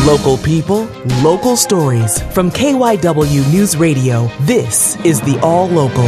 Local people, local stories. From KYW News Radio, this is the All Local.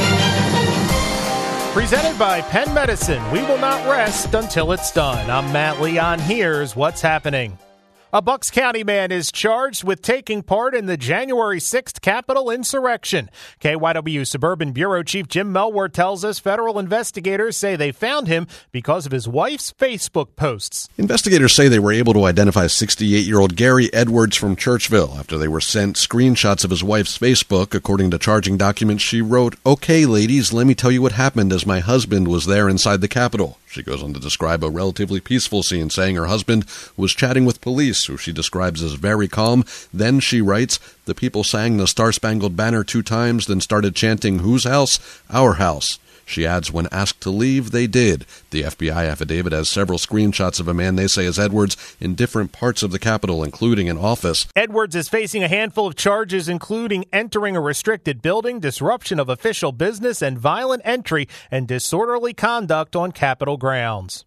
Presented by Penn Medicine, we will not rest until it's done. I'm Matt Leon. Here's what's happening. A Bucks County man is charged with taking part in the January 6th Capitol insurrection. KYW Suburban Bureau Chief Jim Melwar tells us federal investigators say they found him because of his wife's Facebook posts. Investigators say they were able to identify 68-year-old Gary Edwards from Churchville after they were sent screenshots of his wife's Facebook. According to charging documents, she wrote, "Okay, ladies, let me tell you what happened as my husband was there inside the Capitol." She goes on to describe a relatively peaceful scene, saying her husband was chatting with police, who she describes as very calm. Then she writes, "The people sang the Star-Spangled Banner 2 times, then started chanting, 'Whose house? Our house.'" She adds, when asked to leave, they did. The FBI affidavit has several screenshots of a man they say is Edwards in different parts of the Capitol, including an office. Edwards is facing a handful of charges, including entering a restricted building, disruption of official business, and violent entry and disorderly conduct on Capitol grounds.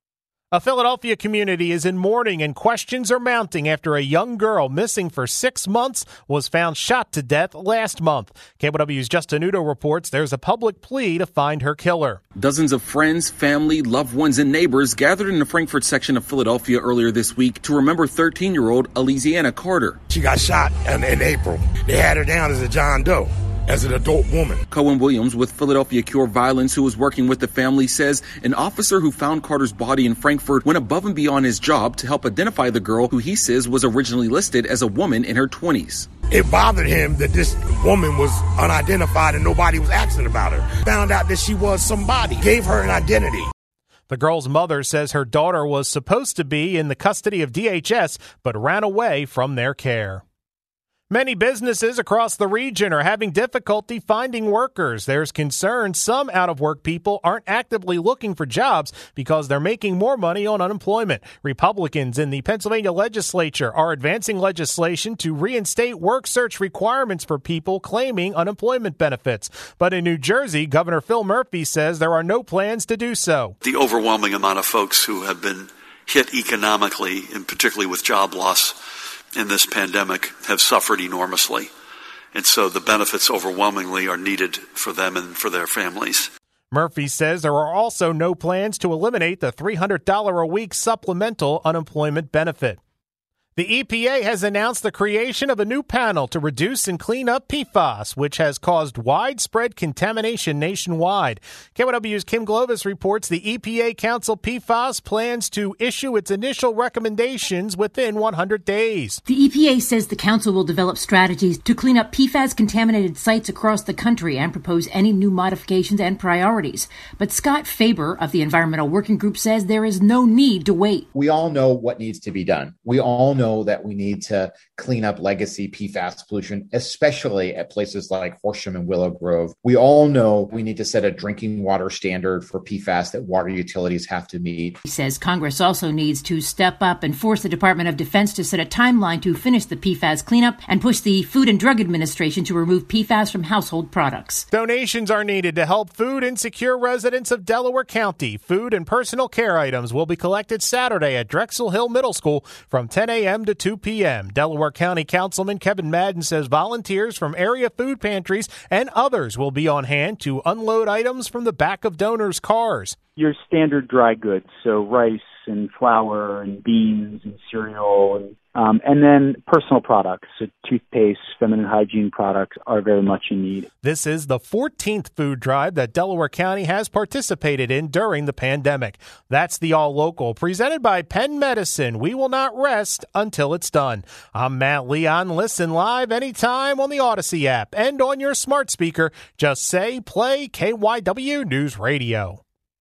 A Philadelphia community is in mourning and questions are mounting after a young girl missing for 6 months was found shot to death last month. KYW's Justin Udo reports there's a public plea to find her killer. Dozens of friends, family, loved ones, and neighbors gathered in the Frankfort section of Philadelphia earlier this week to remember 13-year-old Elysiana Carter. She got shot in April. They had her down as a John Doe, as an adult woman. Cohen Williams with Philadelphia Cure Violence, who was working with the family, says an officer who found Carter's body in Frankfort went above and beyond his job to help identify the girl, who he says was originally listed as a woman in her 20s. It bothered him that this woman was unidentified and nobody was asking about her. Found out that she was somebody, gave her an identity. The girl's mother says her daughter was supposed to be in the custody of DHS, but ran away from their care. Many businesses across the region are having difficulty finding workers. There's concern some out-of-work people aren't actively looking for jobs because they're making more money on unemployment. Republicans in the Pennsylvania legislature are advancing legislation to reinstate work search requirements for people claiming unemployment benefits. But in New Jersey, Governor Phil Murphy says there are no plans to do so. The overwhelming amount of folks who have been hit economically, and particularly with job loss in this pandemic, have suffered enormously. And so the benefits overwhelmingly are needed for them and for their families. Murphy says there are also no plans to eliminate the $300 a week supplemental unemployment benefit. The EPA has announced the creation of a new panel to reduce and clean up PFAS, which has caused widespread contamination nationwide. KYW's Kim Glovis reports the EPA Council PFAS plans to issue its initial recommendations within 100 days. The EPA says the council will develop strategies to clean up PFAS-contaminated sites across the country and propose any new modifications and priorities. But Scott Faber of the Environmental Working Group says there is no need to wait. We all know what needs to be done. We all know that we need to clean up legacy PFAS pollution, especially at places like Horsham and Willow Grove. We all know we need to set a drinking water standard for PFAS that water utilities have to meet. He says Congress also needs to step up and force the Department of Defense to set a timeline to finish the PFAS cleanup and push the Food and Drug Administration to remove PFAS from household products. Donations are needed to help food insecure residents of Delaware County. Food and personal care items will be collected Saturday at Drexel Hill Middle School from 10 a.m. to 2 p.m. Delaware County Councilman Kevin Madden says volunteers from area food pantries and others will be on hand to unload items from the back of donors' cars. Your standard dry goods, so rice and flour and beans and cereal, and then personal products, so toothpaste, feminine hygiene products are very much in need. This is the 14th food drive that Delaware County has participated in during the pandemic. That's the All Local, presented by Penn Medicine. We will not rest until it's done. I'm Matt Leon. Listen live anytime on the Odyssey app and on your smart speaker. Just say, play KYW News Radio.